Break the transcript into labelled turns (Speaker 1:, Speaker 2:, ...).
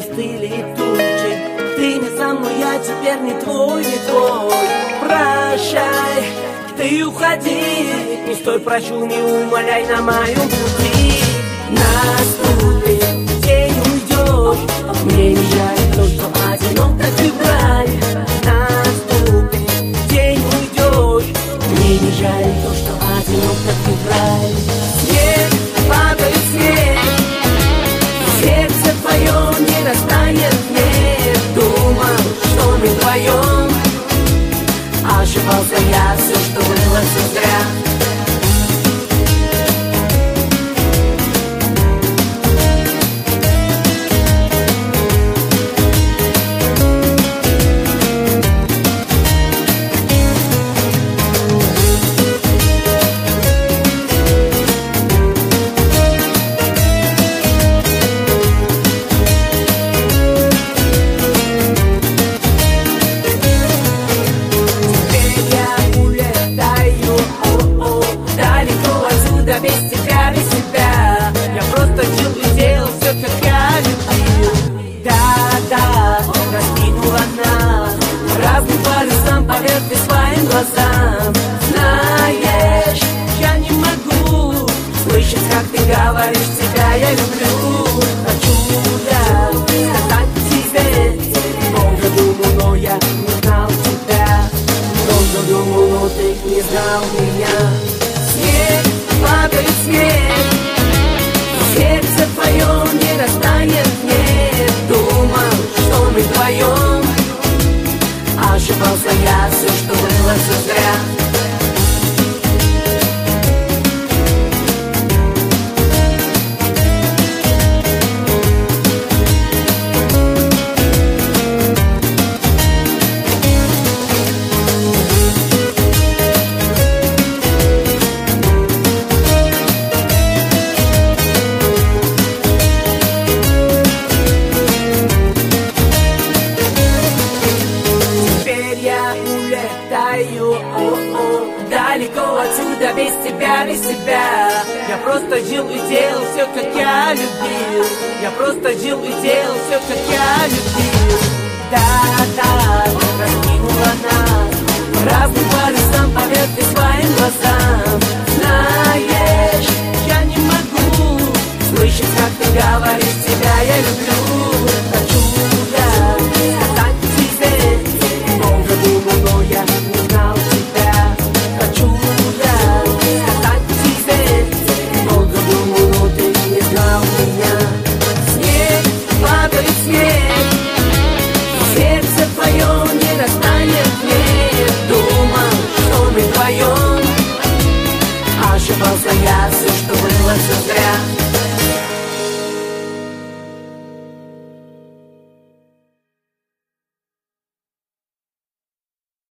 Speaker 1: постыли тучи. Ты не со мной, я теперь не твой, не твой. Прощай, ты уходи, не стой, прошу, не умоляй на моем пути. Наступит день, уйдешь, мне не жаль то, что одинок, как февраль. Наступит день, уйдешь, мне не жаль то, что одинок, как февраль. Снег, падает снег, сердце твое не растает, нет. Думал, что мы вдвоем, ошибался я, все, что было, все зря. Без тебя, без себя я просто жил и делал все, как я любил. Да, раскинула нас разным полюсам, поверь ты своим глазам. Знаешь, я не могу слышать, как ты говоришь, тебя я люблю. Хочу я сказать тебе, долго думал, но я не знал тебя. Долго думал, но ты не знал меня. Снег, падает снег, сердце твое не растает, нет. Думал, что мы вдвоем, ошибался я, все, что было, все зря. Далеко отсюда, без тебя, без себя я просто жил и делал все, как я любил. Я просто жил и делал все, как я любил. Да, раскинула нас разным полюсам, поверь ты своим глазам. Знаешь, я не могу слышать, как ты говоришь, тебя я люблю. Хочу я сказать тебе, долго думал, но я не знал тебя. Хочу я сказать тебе, долго думал, но ты не знал меня. Снег, падает снег, сердце твое не растает, нет. Думал, что мы вдвоем, ошибался я, все, что было, все зря.